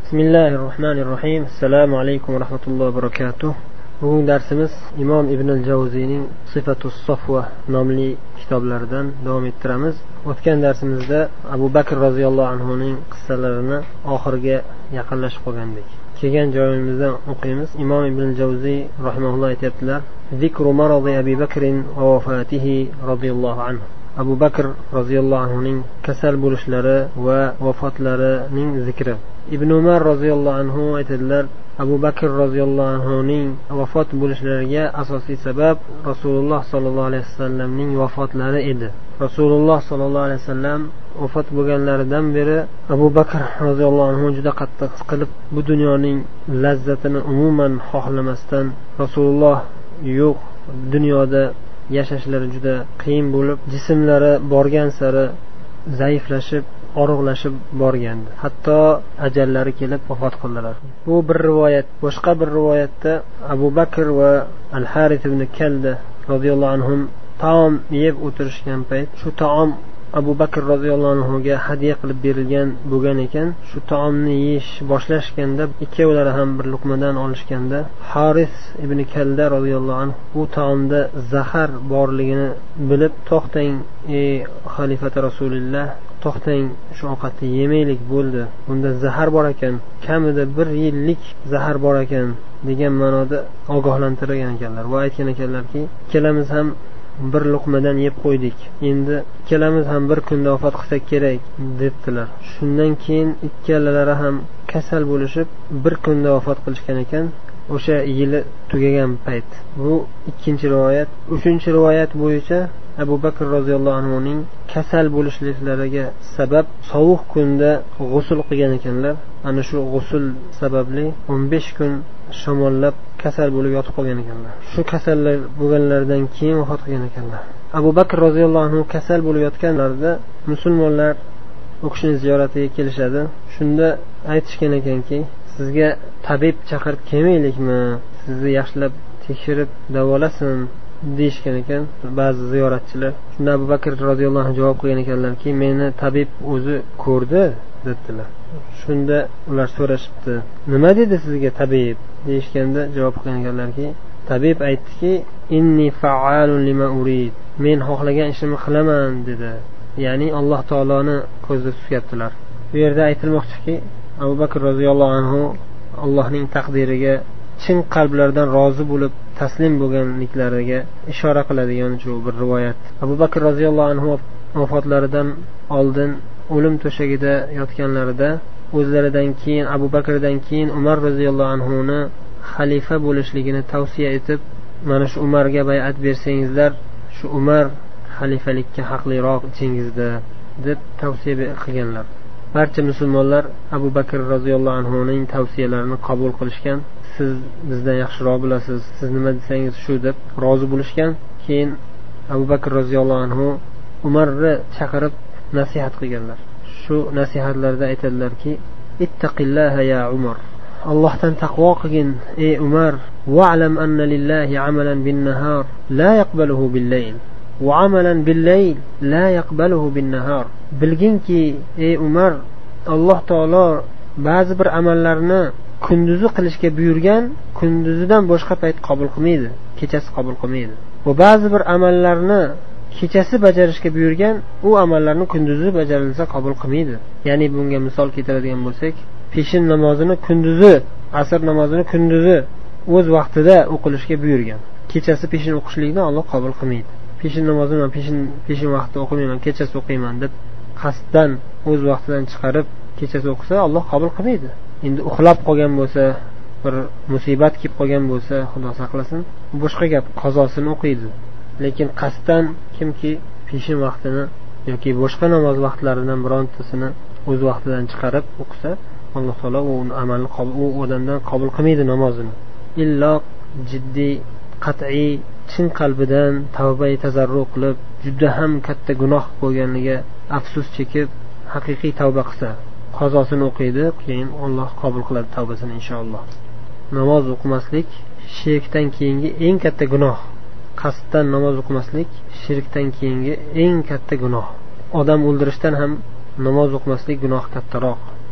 Bismillahirrohmanirrohim. Assalomu alaykum va rahmatullohi va barakatuh. Bugun darsimiz Imom Ibn al-Jawziyning Sifatus Safwa nomli kitoblaridan davom ettiramiz. O'tgan darsimizda Abu Bakr roziyallohu anhuning qissalarini oxiriga yaqinlashib qolgandik. Kelgan joyimizdan o'qiymiz. Imom Ibn al-Jawziy rahimahulloh aytibdilar: Zikru maradi Abi Bakr va vafatihi roziyallohu anhu. Abu Bakr roziyallohu anhuning kasal bo'lishlari va vafotlarining zikri. Ibn Umar roziyallohu anhu aytadilar: Abu Bakr roziyallohu anhuning vafot bo'lishlariga asosiy sabab Rasululloh sollallohu alayhi vasallamning vafotlari edi. Rasululloh sollallohu alayhi vasallam vafot bo'lganlaridan beri Abu Bakr roziyallohu anhu juda qattiq siqilib, bu dunyoning lazzatini umuman xohlamasdan, Rasululloh yo'q dunyoda yashashlari juda qiyin bo'lib, jismlari borgan sari zaiflashib, og'riqlashib borgandi. Hatto ajallari kelib vafot qildilar. Bu bir rivoyat. Boshqa bir rivoyatda Abu Bakr va Al-Harith ibn Kalda roziyallohu anhum taom yeb o'tirishgan payt, shu taom Abu Bakr roziyallohu anhuga hadya qilib berilgan bo'lgan ekan. Shu taomni yeyish boshlashganda, ikkovlari ham bir luqmadan olishganda, Harith ibn Kalda roziyallohu anhu bu taomda zahar borligini bilib, to'xtang ey xalifati Rasululloh, to'xtang, shu ovqatni yemaylik bo'ldi, bunda zahar bor ekan, kamida 1 yillik zahar bor ekan degan ma'noda ogohlantirgan ekanlar va aytgan ekanlarki, ikkalamiz ham bir luqmadan yeb qo'ydik, endi ikkalamiz ham bir kunda vafot qilsak kerak debdilar. Shundan keyin ikkalalari ham kasal bo'lishib bir kunda vafot qilishgan ekan, o'sha yili tugagan payt. Bu ikkinchi rivoyat. Uchinchi rivoyat bo'yicha Abu Bakr roziyallohu anhuning kasal bo'lishliklariga sabab sovuq kunda g'usl qilgan ekanlar. Ana shu g'usl sababli 15 kun shamollab kasal bo'lib yotib qolgan ekanlar. Shu kasallar bo'lganlaridan keyin vafot qilgan ekanlar. Abu Bakr roziyallohu anhu kasal bo'lib yotganlarida musulmonlar u kishini ziyoratiga kelishadi. Shunda aytishgan ekanki, sizga tabib chaqirib kelmaylikmi, sizni yaxshilab tekshirib davolasin deyishgan ekan ba'zi ziyoratchilar. Shunda Abu Bakr roziyallohu anhu javob qilgan ekanlarki, meni tabib o'zi ko'rdi dedilar. Shunda ular so'rashibdi, nima dedi sizga tabib deyishganda javob qilgan ekanlarki, tabib aytdiki, inni fa'alun lima urid, men xohlagan ishimni qilaman dedi. Ya'ni Alloh taoloni ko'zda tutyaptilar. Bu yerda aytilmoqchiki, Abu Bakr roziyallohu anhu Allohning taqdiriga chin qalblardan rozi bo'lib taslim bo'lganliklariga ishora qiladigan shu bir rivoyat. Abu Bakr roziyallohu anhu vafotlaridan oldin o'lim to'shagida yotganlarida o'zlaridan keyin Abu Bakrdan keyin Umar roziyallohu anhuni xalifa bo'lishligini tavsiya etib, mana shu Umarga bay'at bersangizlar, shu Umar xalifalikka haqliroq ichingizda deb tavsiya qilganlar. Barcha musulmonlar Abu Bakr roziyallohu anhuning tavsiyalarini qabul qilishgan. Siz bizdan yaxshiroq bilasiz, siz nima desangiz shu deb rozi bo'lishgan. Keyin Abu Bakr roziyallohu anhu Umarni chaqirib nasihat qilganlar. Shu nasihatlarda aytadilarki, ittaqillaha ya Umar, Allohdan taqvo qilgin ey Umar, wa'lam anna lillahi amalan bin-nahar la yaqbaluhu bil-layl wa amalan bil-layl la yaqbaluhu bin-nahar. Bilginki ey Umar, Alloh taolo ba'zi bir amallarni kunduzi qilishga buyurgan, kunduzidan boshqa payt qabul qilmaydi, kechasi qabul qilmaydi. Va ba'zi bir amallarni kechasi bajarishga buyurgan, u amallarni kunduzi bajarilsa qabul qilmaydi. Ya'ni bunga misol keltiradigan bo'lsak, peshin namozini kunduzi, asr namozini kunduzi o'z vaqtida o'qilishga buyurgan. Kechasi peshin o'qishlikni Alloh qabul qilmaydi. Peshin namozini peshin vaqtida o'qimayman, kechasi o'qiyman deb qasddan o'z vaqtidan chiqarib kechasi o'qisa Alloh qabul qilmaydi. Endi uxlab qolgan bo'lsa, bir musibat kelib qolgan bo'lsa, Xudo saqlasin, boshqa gap, qazosini o'qiydi. Lekin qasddan kimki peshin vaqtini yoki boshqa namoz vaqtlaridan birontasini o'z vaqtidan chiqarib o'qisa, Alloh taolo u amalni u odamdan qabul qilmaydi namozini. Illo jiddiy, qat'iy, chin qalbidan tavba-i tazarru qilib, juda ham katta gunoh bo'lganligiga afsus chekib, haqiqiy tavba qilsa, qazosini o'qiydi, keyin Alloh qabul qiladi tavbasini inshaalloh. Namoz o'qimaslik shirkdan keyingi eng katta gunoh. Qasddan namoz o'qimaslik shirkdan keyingi eng katta gunoh. Odam o'ldirishdan ham namoz o'qimaslik gunoh kattaroq.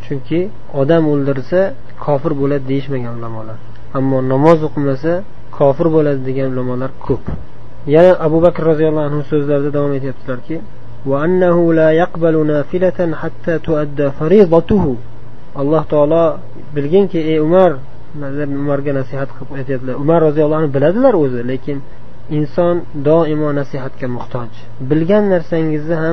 chunki odam o'ldirsa kofir bo'ladi deyishmagan ulamolar, ammo namoz o'qimasa kofir bo'ladi degan ulamolar ko'p. Yana Abu Bakr roziyallohu anhu so'zlarida davom etyaptilarki, va annahu la yaqbalu nafilatan hatta tuadda faridatuhu. Alloh taolo bilginki, ey Umarga nasihat qilib aytadilar. Umar roziyallohu anhu biladilar o'zi, lekin inson doimo nasihatga muhtoj. Bilgan narsangizni ham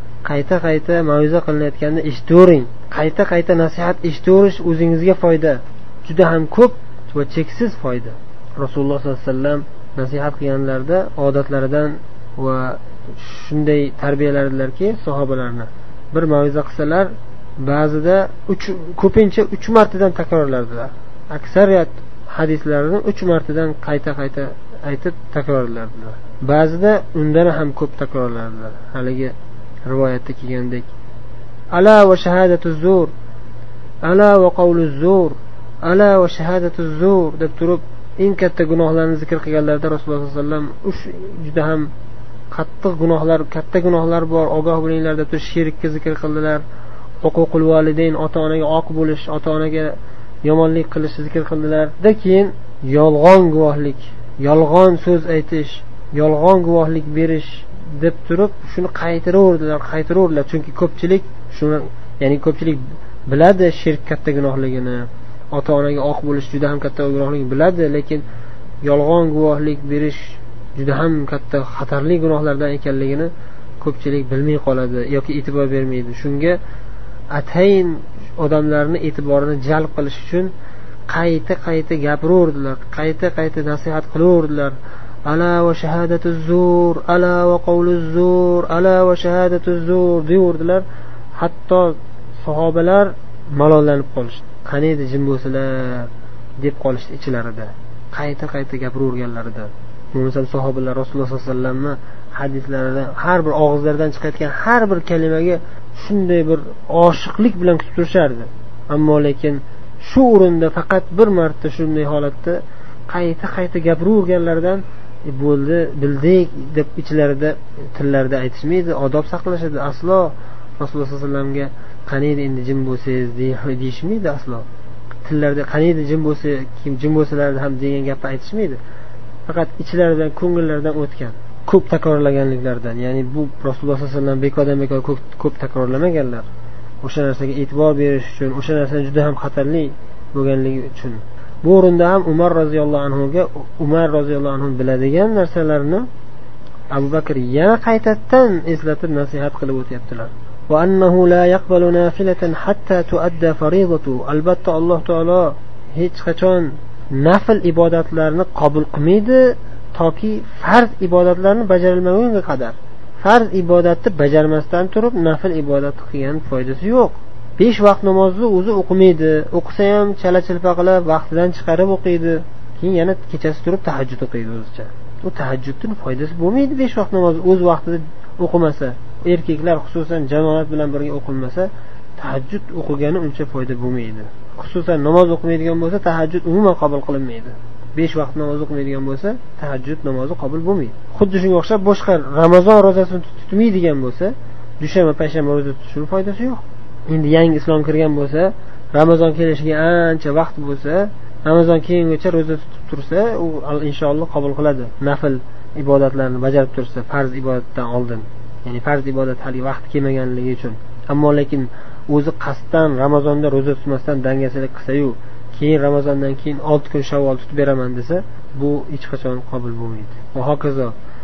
qayta ma'ruza qilinayotganda eshitavering. Qayta nasihat eshitaverish o'zingizga foyda, juda ham ko'p va cheksiz foyda. Rasululloh sollallohu alayhi vasallam nasihat qilganlarda odatlaridan va shunday tarbiyalardilarki, sahobalarni bir ma'ruza qilsalar, ba'zida ko'pincha 3 martadan takrorlardilar. Aksariyat hadislarni 3 martadan qayta aytib takrorlardilar. Ba'zida undan ham ko'p takrorlardilar. Haligi rivoyatda kelgandek, ala va shahadatuz zur, ala va qawluz zur, ala va shahadatuz zur deb turib eng katta gunohlarni zikr qilganlarida Rasululloh sollallohu alayhi vasallam juda ham qattiq gunohlar, katta gunohlar bor, ogoh bo'linglar deb shirkni zikr qildilar. Huququl validayn, ota-onaga oq bo'lish, ota-onaga yomonlik qilish zikr qildilar. Keyin yolg'on guvohlik, yolg'on so'z aytish, yolg'on guvohlik berish deb turib shuni qaytiraverdilar, chunki ko'pchilik shuni, ya'ni ko'pchilik biladi shirk katta gunohligini, ota-onaga oq bo'lish juda ham katta gunohligini biladi, lekin yolg'on guvohlik berish juda ham katta xatarli gunohlardan ekanligini ko'pchilik bilmay qoladi yoki e'tibor bermaydi. Shunga atayin odamlarni e'tiborini jalb qilish uchun qayta gapiraverdilar, qayta nasihat qilaverdilar. Ala va shahadatuz zur, ala va qawluz zur, ala va shahadatuz zur deyordilar. Hatto sahobalar malollanib qolishdi. Qaniydi jim bo'lsalar deb qolishdi ichlarida. Qayta gapiraverganlarida. Bo'lmasa sahobalar Rasululloh sollallohu alayhi vasallamning hadislarida har bir og'izlaridan chiqayotgan har bir kalimaga shunday bir oshiqlik bilan kutib turishardi. Ammo lekin shu o'rinda faqat bir marta shunday holatda qayta gapiraverganlardan bo'ldi, bildik deb ichlarida, tillarida aytishmaydi, odob saqlashadi. Aslo Rasululloh sollallohu alayhi vasallamga qaniydi endi jim bo'lsangiz deyishmaydi aslo. Tillarida qaniydi jim bo'lsa, kim jim bo'lsalar ham degan gapni aytishmaydi. Faqat ichlaridan, ko'ngillaridan o'tgan, ko'p takrorlaganliklaridan. Ya'ni bu Rasululloh sollallohu alayhi vasallam bekordan ko'p takrorlamaganlar. O'sha narsaga e'tibor berish uchun, o'sha narsa juda ham xatarli bo'lganligi uchun. Bu o'rinda ham Umar roziyallohu anhu biladigan narsalarni Abu Bakr yana qaytadan eslatib nasihat qilib o'tyaptilar. Va annahu la yaqbalu nafilatan hatta tuadda faridatu. Albatta Alloh taolo hech qachon nafl ibodatlarni qabul qilmaydi toki farz ibodatlarni bajarilmagunga qadar. Farz ibodatni bajarmasdan turib nafl ibodat qilgan foydasi yo'q. 5 vaqt namozni o'zi o'qimaydi, o'qisa ham chala-chilpa qilib vaqtidan chiqarib o'qiydi, keyin yana kechasi turib tahajjud o'qiydi o'zicha. U tahajjudning foydasi bo'lmaydi 5 vaqt namozni o'z vaqtida o'qimasa. Erkaklar xususan jamoat bilan birga o'qilmasa, tahajjud o'qigani uncha foyda bo'lmaydi. Xususan namoz o'qimaydigan bo'lsa, tahajjud umuman qabul qilinmaydi. 5 vaqt namoz o'qimaydigan bo'lsa, tahajjud namozi qabul bo'lmaydi. Xuddi shunga o'xshab boshqa Ramazon rozasini tutmaydigan bo'lsa, dushanba, payshanba roza tutishning foydasi yo'q. Endi yangi islom kirgan bo'lsa, Ramazon kelishiga ancha vaqt bo'lsa, Ramazon keyingacha roza tutib tursa, u inshaalloh qabul qiladi. Nafl ibodatlarni bajarib tursa, farz ibodatdan oldin. Ya'ni farz ibodat hali vaqti kelmaganligi uchun. Ammo lekin o'zi qasddan Ramazonda roza tutmasdan dangasalik qilsa-yu, keyin Ramazondan keyin 6 kun Shavvol tutib beraman desa, bu hech qachon qabul bo'lmaydi. Va hokazo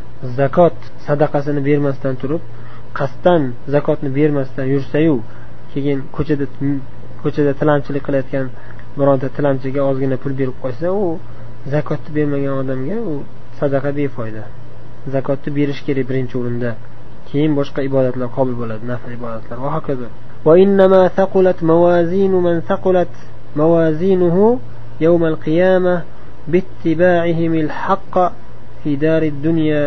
zakot sadaqasini bermasdan turib, qasddan zakotni bermasdan yursa-yu, keyin ko'chada tilamchilik qilayotgan bironta tilamchiga ozgina pul berib qo'ysa, u zakotni bermagan odamga u sadaqa befoyda. Zakotni berish kerak birinchi o'rinda. Keyin boshqa ibodatlar qabul bo'ladi, nafl ibodatlar va hokazo. Va innama thaqulat mawazinu man thaqulat mawazinuhu yawm al-qiyamah bittiba'ihim al-haqq fi darid dunya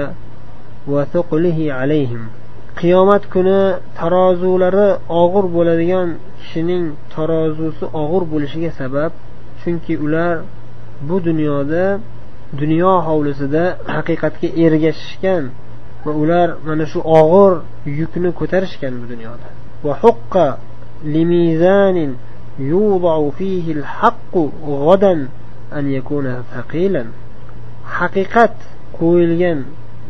wa thuqlihi alayhim. Qiyomat kuni tarozulari og'ir bo'ladigan kishining tarozusi og'ir bo'lishiga sabab, chunki ular bu dunyoda, dunyo hovlisida haqiqatga ergashishgan va ular mana shu og'ir yukni ko'tarishgan bu dunyoda. Va huqqa limizanin يوضع فيه الحق غدا أن يكون ثقيلا. haqiqat qo'yilgan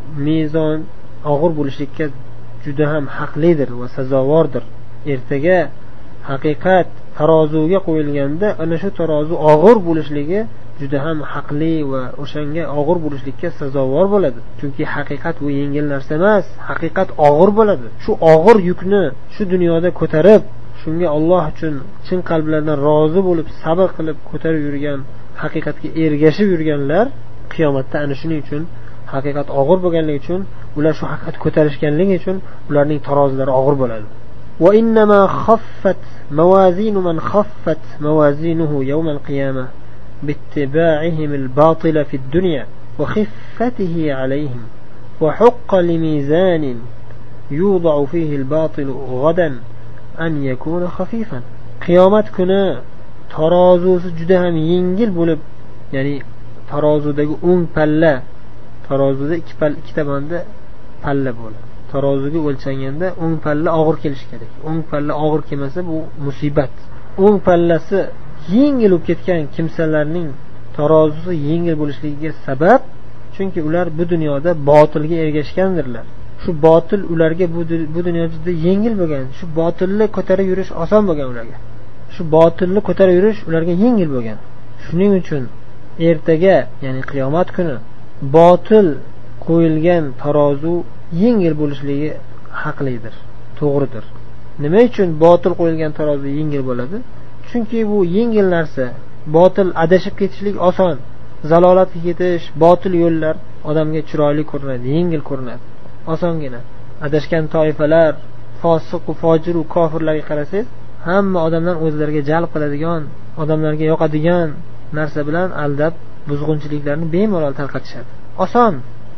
mezon og'ir bo'lishlikka juda ham haqlidir va sazovordir. Ertaga haqiqat tarozuga qo'yilganda ana shu tarozu og'ir bo'lishligi juda ham haqli va o'shanga og'ir bo'lishlikka sazovor bo'ladi. Chunki haqiqat bu yengil narsa emas, haqiqat og'ir bo'ladi. Shu og'ir yukni shu dunyoda ko'tarib, shunga Alloh uchun chin qalblardan rozi bo'lib, sabr qilib ko'tarib yurgan, haqiqatga ergashib yurganlar qiyomatda ana shuning uchun haqiqat og'ir bo'lganligi uchun ular shu haqiqat ko'tarishganligi uchun ularning tarozilari og'ir bo'ladi. Wa innama khaffat mawazin man khaffat mawazinuhu yawm al-qiyamah biittiba'ihim al-batil fi ad-dunya wa khiffatihi 'alayhim wa haqqa limizan yud'u fihi al-batil ghadan an yakuna khafifan. Qiyomat kuni tarozusi juda ham yengil bo'lib, ya'ni tarozudagi o'ng palla, tarozuda ikkita banda palla bo'ladi. Tarozuga o'lchanganda o'ng palla og'ir kelishi kerak. O'ng palla og'ir kelmasa bu musibat. O'ng pallasi yengil bo'lib ketgan kimsalarning tarozusi yengil bo'lishligiga sabab, chunki ular bu dunyoda botilga ergashgandirlar. Shu botil ularga bu dunyoda juda yengil bo'lgan. Shu botilni ko'tarib yurish oson bo'lgan ularga. Shu botilni ko'tarib yurish ularga yengil bo'lgan. Shuning uchun ertaga, ya'ni qiyomat kuni botil qo'yilgan tarozu yengil bo'lishligi haqlidir, to'g'ridir. Nima uchun botil qo'yilgan tarozu yengil bo'ladi? Chunki bu yengil narsa. Botil adashib ketishlik oson. Zalolatga ketish, botil yo'llar odamga chiroyli ko'rinadi, yengil ko'rinadi, osongina. Adashgan toifalar, fosiq va fojir va kofirlarga qarasangiz, hamma odamdan o'zlariga jalb qiladigan, odamlarga yoqadigan narsa bilan aldab buzg'unchiliklarni bemalol tarqatishadi. Oson.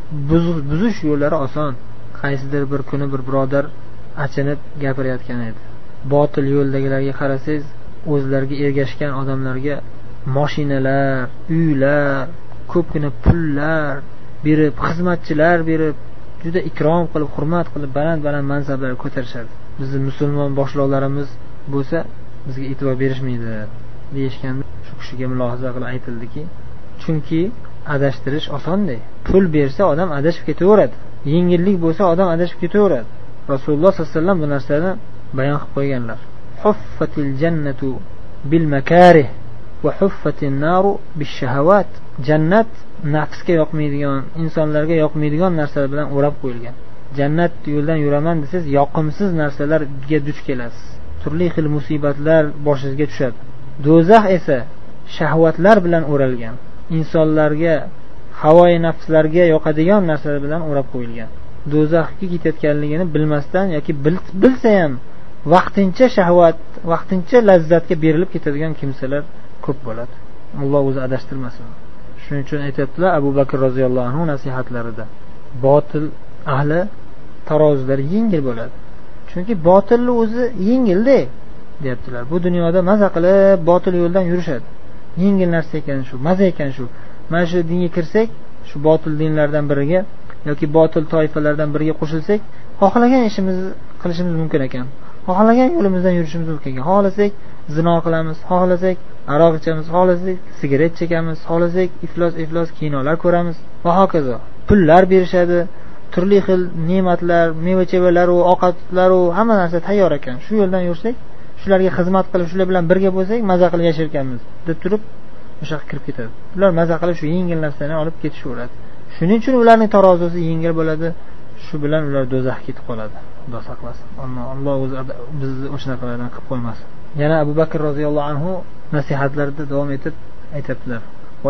Buzish yo'llari oson. Qaysidir bir kuni bir birodar achinib gapirayotgan edi. Botil yo'ldagilarga qarasangiz, o'zlariga ergashgan odamlarga mashinalar, uylar, ko'pgina pullar berib, xizmatchilar berib, juda ikrom qilib, hurmat qilib, baland-baland mansablarga ko'tarishadi. Bizning musulmon boshliqlarimiz bo'lsa, bizga e'tibor berishmaydi deyishganda, shu kishiga mulohaza qilib aytildiki, chunki adashtirish osonday. Pul bersa odam adashib ketaveradi. Yengillik bo'lsa odam adashib ketaveradi. Rasululloh sollallohu alayhi vasallam bu narsani bayon qilib qo'yganlar. Huffatil jannatu bil makarih va huffatin naru bish shahawat. Jannat nafsga yoqmaydigan, insonlarga yoqmaydigan narsalar bilan o'rab qo'yilgan. Jannat yo'ldan yuraman desangiz, yoqimsiz narsalarga duch kelasiz. Turli xil musibatlar boshingizga tushadi. Do'zax esa shahvatlar bilan o'ralgan. Insonlarga, havoyi nafslarga yoqadigan narsalar bilan o'rab qo'yilgan. Do'zaxga ketayotganligini bilmasdan yoki bilsa ham vaqtincha shahvat, vaqtincha lazzatga berilib ketadigan kimsalar ko'p bo'ladi. Alloh o'zi adashtirmasin. Shuning uchun aytibdilar Abu Bakr roziyallohu anhu nasihatlarida, botil ahli tarozilari yengil bo'ladi. Chunki botilni o'zi yengilda, deyaptilar. Bu dunyoda maza qilib botil yo'ldan yurishadi. Yengil narsa ekan shu, maza ekan shu. Mana shu dinga kirsak, shu botil dinlardan biriga yoki botil toifalardan biriga qo'shilsak, xohlagan ishimizni qilishimiz mumkin ekan. Xohlagan yo'limizdan yurishimiz mumkin ekan. Xohlasak zino qilamiz, xohlasak aroq ichamiz, xohlasak sigaret chekamiz, xohlasak iflos kinolar ko'ramiz va hokazo. Pullar berishadi, turli xil ne'matlar, meva-chevalar va ovqatlar va hamma narsa tayyor ekan. Shu yo'ldan yursak, shularga xizmat qilib, shular bilan birga bo'lsak, maza qilib yashirkanmiz deb turib o'sha kirib ketadi. Ular maza qilib shu yengil narsani olib ketishaveradi. Shuning uchun ularning tarozusi yengil bo'ladi. Shu bilan ular do'zaxga ketib qoladi. Xudo saqlasin. Alloh o'zi bizni o'shanalardan qilib qo'ymasin. Yana Abu Bakr roziyallohu anhu nasihatlarida davom etib aytibdilar: "Va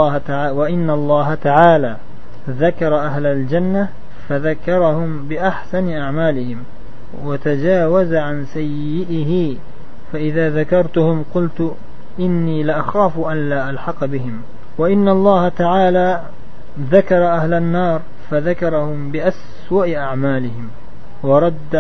innalloha ta'ala zakara ahlal jannah فذكرهم بأحسن أعمالهم وتجاوز عن سيئه فإذا ذكرتهم قلت إني لأخاف أن لا ألحق بهم وإن الله تعالى ذكر أهل النار فذكرهم بأسوأ أعمالهم ورد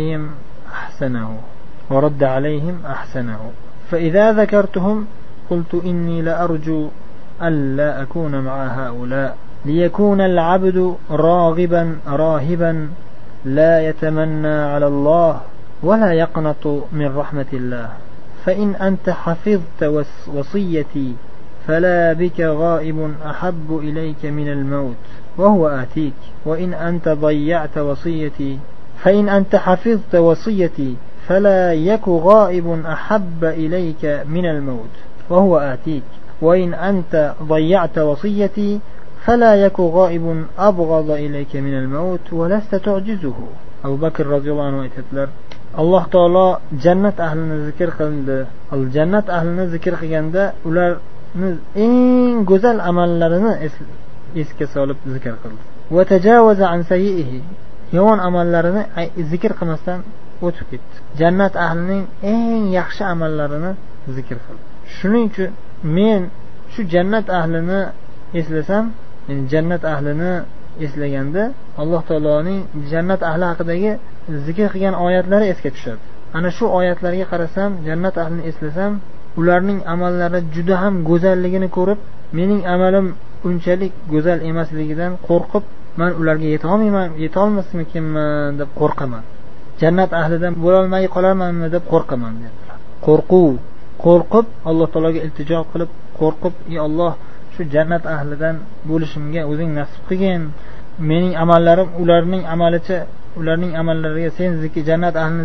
عليهم أحسنه فإذا ذكرتهم قلت إني لأرجو أن لا أكون مع هؤلاء ليكون العبد راغبا راهبا لا يتمنى على الله ولا يقنط من رحمة الله فإن أنت حفظت وصيتي فلا بك غائب أحب إليك من الموت وهو آتيك وإن أنت ضيعت وصيتي فإن أنت حفظت وصيتي فلا يك غائب أحب إليك من الموت وهو آتيك وإن أنت ضيعت وصيتي فلا يك غائب أبغض إليك من الموت ولست تعجزه. Abu Bakr roziyallohu anhu aytadilar, Alloh taolo jannat ahlini zikr qildi. Jannat ahlini zikr qilganda ularni eng go'zal amallarini esga solib zikr qildi. Va tajawaza an sayyihi, yomon amallarini zikr qilmasdan o'tib ketdi. Jannat ahlining eng yaxshi amallarini zikr qildi. Shuning uchun men shu jannat ahlini eslasam, jannat ahlini eslaganda Alloh taoloning jannat ahli haqidagi zikr qilgan oyatlari esga tushadi. Ana shu oyatlarga qarasam, jannat ahlini eslasam, ularning amallari juda ham go'zalligini ko'rib, mening amalim unchalik go'zal emasligidan qo'rqib, men ularga yeta olmasmikinman deb qo'rqaman. Jannat ahlidan bo'la olmay qolarmanmi deb qo'rqaman dedilar. Qo'rqib Alloh taologa iltijo qilib, qo'rqib, ey Alloh, shu jannat ahlidan bo'lishimga o'zing nasib qilgin. Mening amallarim ularning amalicha, ularning amallariga sen jannat ahlini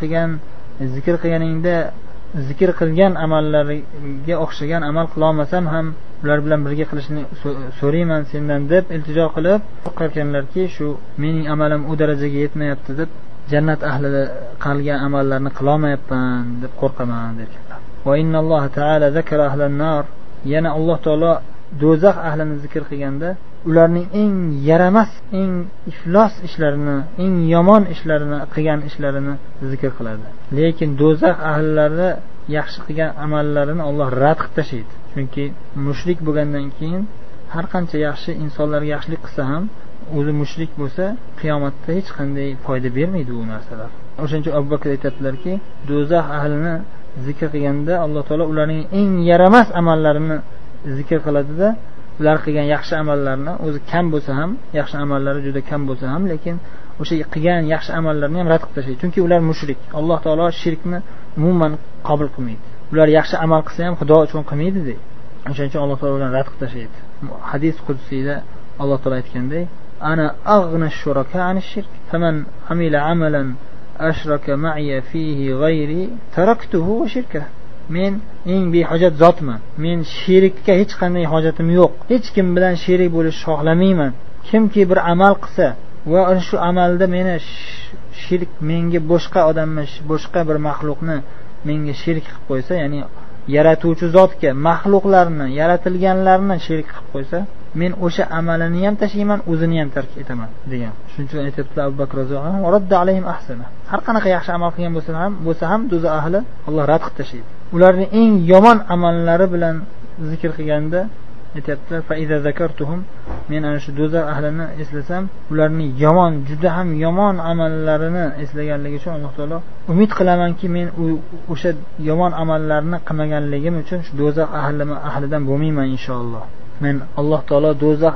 zikr qilganingda zikr qilgan amallariga o'xshagan amal qila olmasam ham ular bilan birga qilishni so'rayman sendan deb iltijo qilib qo'rqarkanlarki, shu mening amalim u darajaga yetmayapti deb jannat ahli qilgan amallarni qila olmayapman deb qo'rqaman dedilar. Va innalloha ta'ala zakara ahlan nar, yana Alloh taolo do'zax ahlini zikr qilganda ularning eng yaramas, eng iflos ishlarini, eng yomon ishlarini qilgan ishlarini zikr qiladi. Lekin do'zax ahllari yaxshi qilgan amallarini Alloh rad qilib tashlaydi. Chunki mushrik bo'lgandan keyin har qancha yaxshi insonlarga yaxshilik qilsa ham, o'zi mushrik bo'lsa, qiyomatda hech qanday foyda bermaydi u narsalar. O'shaning uchun Abu Bakr aytadilarki, do'zax ahlini zikr qilganda Alloh taolo ularning eng yaramas amallarini zikr qiladida, ular qilgan yaxshi amallarni o'zi kam bo'lsa ham, yaxshi amallari juda kam bo'lsa ham, lekin o'sha qilgan yaxshi amallarni ham rad qilib tashlaydi. Chunki ular mushrik. Alloh taolo shirkni umuman qabul qilmaydi. Ular yaxshi amal qilsa ham Xudo uchun qilmaydi deydi. O'shaning uchun Alloh taolo ularni rad qilib tashlaydi. Hadis qudsiyda Alloh taolo aytganday, ana aghna shuraka an shirk, faman amila amalan ashraka ma'iya fihi g'ayri taraktuhu wa shirkahu. Men eng behojat zotman. Men shirkka hech qanday hojatim yo'q. Hech kim bilan sherik bo'lishni xohlamayman. Kimki bir amal qilsa va shu amalda meni shirk, menga boshqa odamni, boshqa bir maxluqni menga shirk qilib qo'ysa, ya'ni yaratuvchi zotga maxluqlarni, yaratilganlarni shirk qilib qo'ysa, men o'sha amalini ham tashlayman, o'zini ham tark etaman degan. Shuning uchun aytibdi Abu Bakr roziyallohu anhu, radda alayhim ahsana. Har qanaqa yaxshi amal qilgan bo'lsa ham do'zax ahli Alloh rad qilib tashlaydi. Ularning eng yomon amallari bilan zikr qilganda aytibdilar, fa iza zakartuhum, men ana shu do'zax ahlini eslasam, ularning yomon, juda ham yomon amallarini eslaganligi uchun Alloh taolo umid qilamanki, men o'sha yomon amallarni qilmaganligim uchun shu do'zax ahlidan bo'lmayman inshaalloh. Men Alloh taolo do'zax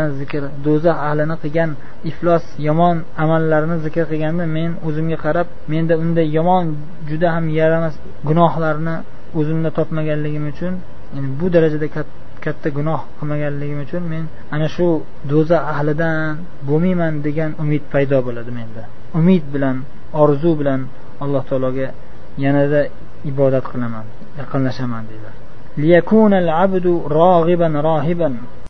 ahlini qilgan iflos yomon amallarini zikr qilganda, men o'zimga qarab, menda unday yomon, juda ham yaramas gunohlarni o'zimda topmaganligim uchun, ya'ni bu darajada katta gunoh qilmaganligim uchun men ana shu do'zax ahlidan bo'lmayman degan umid paydo bo'ladi menda. Umid bilan, orzu bilan Alloh taologa yanada ibodat qilaman, yaqinlashaman deydi. ليكون العبد راغبا راهبا